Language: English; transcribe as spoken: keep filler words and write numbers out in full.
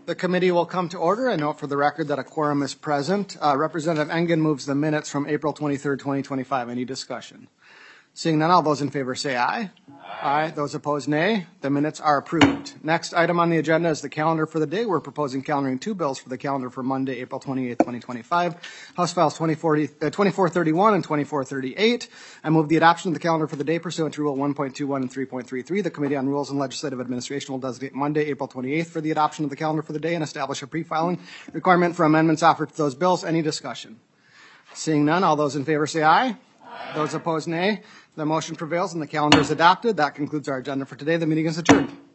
The committee will come to order. I note for the record that a quorum is present. Uh, Representative Engen moves the minutes from April twenty-third, twenty twenty-five. Any discussion? Seeing none, all those in favor say aye. Aye. Aye. Those opposed, nay. The minutes are approved. Next item on the agenda is the calendar for the day. We're proposing calendaring two bills for the calendar for Monday, April twenty-eighth, twenty twenty-five. House Files twenty-four thirty-one and twenty-four thirty-eight. I move the adoption of the calendar for the day pursuant to Rule one point two one and three point three three. The Committee on Rules and Legislative Administration will designate Monday, April twenty-eighth for the adoption of the calendar for the day and establish a pre-filing requirement for amendments offered to those bills. Any discussion? Seeing none, all those in favor say aye. Aye. Those opposed, nay. The motion prevails and the calendar is adopted. That concludes our agenda for today. The meeting is adjourned.